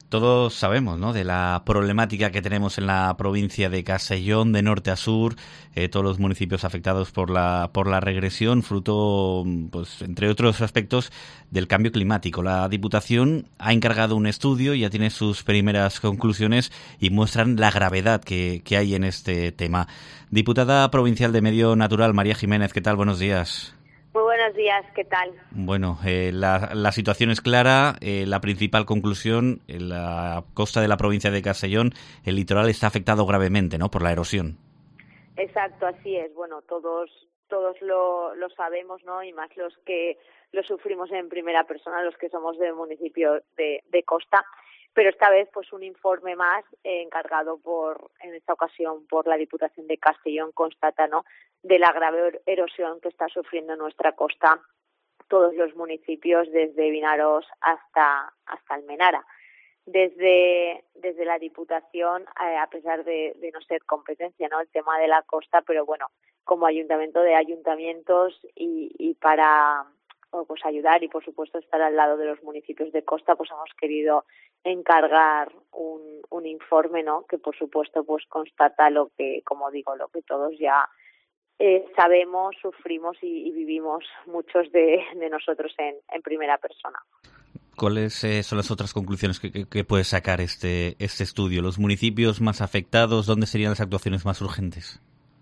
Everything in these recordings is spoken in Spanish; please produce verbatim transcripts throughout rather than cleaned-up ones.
Todos sabemos, ¿no?, de la problemática que tenemos en la provincia de Castellón, de norte a sur, eh, todos los municipios afectados por la por la regresión, fruto, pues, entre otros aspectos, del cambio climático. La Diputación ha encargado un estudio, ya tiene sus primeras conclusiones y muestran la gravedad que, que hay en este tema. Diputada provincial de Medio Natural, María Jiménez, ¿qué tal? Buenos días. Muy buenos días, ¿qué tal? Bueno, eh, la, la situación es clara. Eh, la principal conclusión, en la costa de la provincia de Castellón, el litoral está afectado gravemente, ¿no?, por la erosión. Exacto, así es. Bueno, todos todos lo, lo sabemos, ¿no? Y más los que lo sufrimos en primera persona, los que somos del municipio de, de costa. Pero esta vez, pues, un informe más eh, encargado por, en esta ocasión, por la Diputación de Castellón, constata, ¿no?, de la grave erosión que está sufriendo nuestra costa todos los municipios, desde Vinaroz hasta hasta Almenara. Desde desde la Diputación, eh, a pesar de, de no ser competencia, ¿no?, el tema de la costa, pero bueno, como ayuntamiento de ayuntamientos y, y para pues ayudar y por supuesto estar al lado de los municipios de costa, pues hemos querido encargar un, un informe, ¿no?, que por supuesto pues constata lo que, como digo, lo que todos ya eh, sabemos, sufrimos y, y vivimos muchos de, de nosotros en, en primera persona. ¿Cuáles eh, son las otras conclusiones que, que, que puede sacar este este estudio? ¿Los municipios más afectados? ¿Dónde serían las actuaciones más urgentes?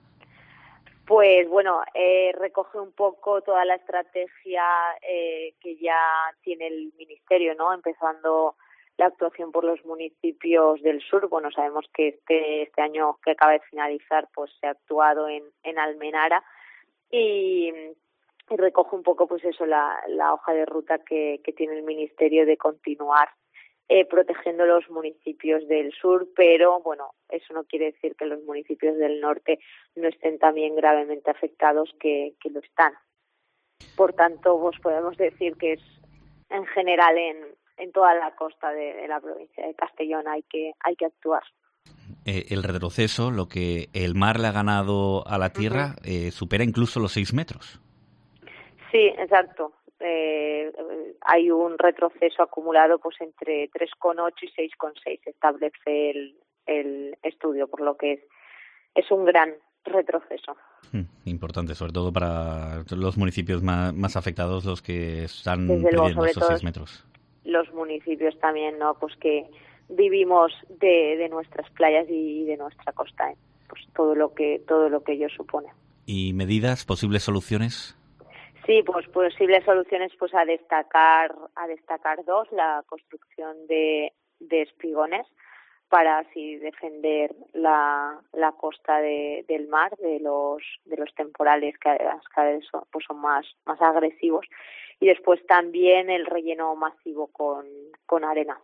Pues bueno, eh, recoge un poco toda la estrategia eh, que ya tiene el Ministerio, ¿no?, empezando la actuación por los municipios del sur. Bueno, sabemos que este este año que acaba de finalizar, pues se ha actuado en, en Almenara y, y recoge un poco, pues eso, la, la hoja de ruta que, que tiene el Ministerio de continuar Eh, protegiendo los municipios del sur, pero bueno, eso no quiere decir que los municipios del norte no estén también gravemente afectados, que, que lo están. Por tanto, pues podemos decir que es en general en, en toda la costa de, de la provincia de Castellón hay que hay que actuar. Eh, el retroceso, lo que el mar le ha ganado a la tierra, uh-huh. eh, supera incluso los seis metros. Sí, exacto. Eh, hay un retroceso acumulado pues entre tres coma ocho y seis coma seis, establece el, el estudio, por lo que es, es un gran retroceso. Importante, sobre todo para los municipios más, más afectados, los que están Desde luego, perdiendo esos seis metros. Los municipios también, ¿no?, pues que vivimos de, de nuestras playas y de nuestra costa, ¿eh? Pues todo lo que todo lo que ello supone. ¿Y medidas, posibles soluciones? Sí, pues posibles soluciones, pues a destacar a destacar dos: la construcción de, de espigones para así defender la, la costa de, del mar de los de los temporales que cada vez son, pues son más más agresivos, y después también el relleno masivo con con arena.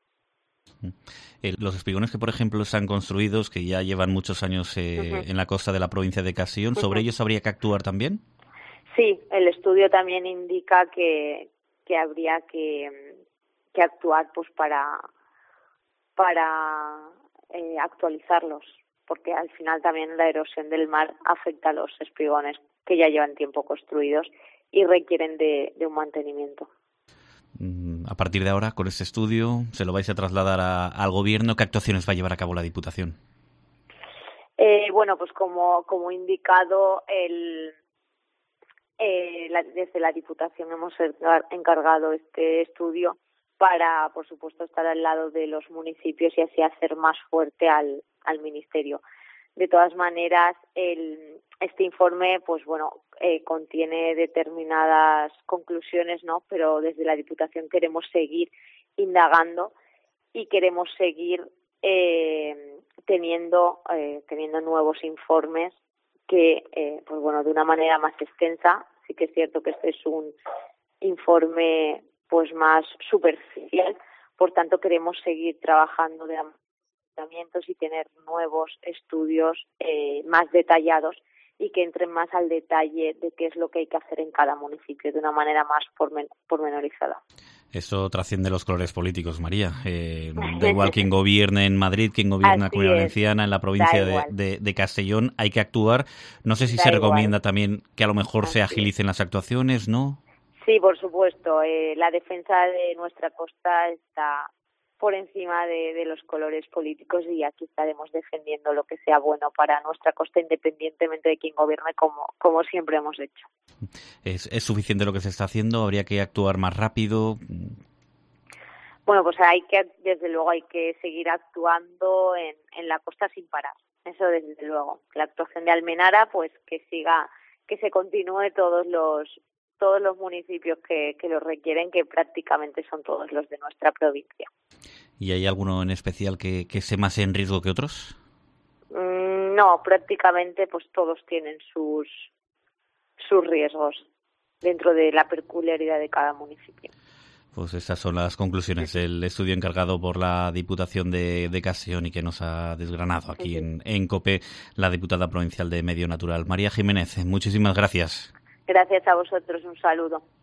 Eh, los espigones que, por ejemplo, están construidos, que ya llevan muchos años eh, uh-huh. en la costa de la provincia de Castellón, ¿sobre uh-huh. ellos habría que actuar también? Sí, el estudio también indica que, que habría que, que actuar pues para para eh, actualizarlos, porque al final también la erosión del mar afecta a los espigones que ya llevan tiempo construidos y requieren de, de un mantenimiento. A partir de ahora, con este estudio, ¿se lo vais a trasladar a, al Gobierno? ¿Qué actuaciones va a llevar a cabo la Diputación? Eh, bueno, pues como como he indicado, el Eh, la, desde la Diputación hemos encargado este estudio para, por supuesto, estar al lado de los municipios y así hacer más fuerte al, al Ministerio. De todas maneras, el, este informe, pues bueno, eh, contiene determinadas conclusiones, ¿no? Pero desde la Diputación queremos seguir indagando y queremos seguir eh, teniendo eh, teniendo nuevos informes que, eh, pues bueno, de una manera más extensa. Sí que es cierto que este es un informe pues más superficial, por tanto queremos seguir trabajando de ayuntamientos y tener nuevos estudios eh, más detallados y que entren más al detalle de qué es lo que hay que hacer en cada municipio de una manera más pormen- pormenorizada. Eso trasciende los colores políticos, María. Eh, da igual quien gobierne en Madrid, quien gobierne en la Comunidad Valenciana, en la provincia de, de, de Castellón, hay que actuar. No sé si da se igual. Recomienda también que a lo mejor Así se agilicen es. las actuaciones, ¿no? Sí, por supuesto. Eh, la defensa de nuestra costa está por encima de, de los colores políticos, y aquí estaremos defendiendo lo que sea bueno para nuestra costa, independientemente de quién gobierne, como, como siempre hemos hecho. ¿Es, ¿Es suficiente lo que se está haciendo? ¿Habría que actuar más rápido? Bueno, pues hay que, desde luego, hay que seguir actuando en, en la costa sin parar. Eso desde luego. La actuación de Almenara, pues que siga, que se continúe todos los todos los municipios que, que lo requieren, que prácticamente son todos los de nuestra provincia. ¿Y hay alguno en especial que, que esté más en riesgo que otros? Mm, no, prácticamente pues todos tienen sus sus riesgos dentro de la peculiaridad de cada municipio. Pues estas son las conclusiones del estudio encargado por la Diputación de, de Castellón y que nos ha desgranado aquí en, en COPE la diputada provincial de Medio Natural, María Jiménez. Muchísimas gracias. Gracias a vosotros, un saludo.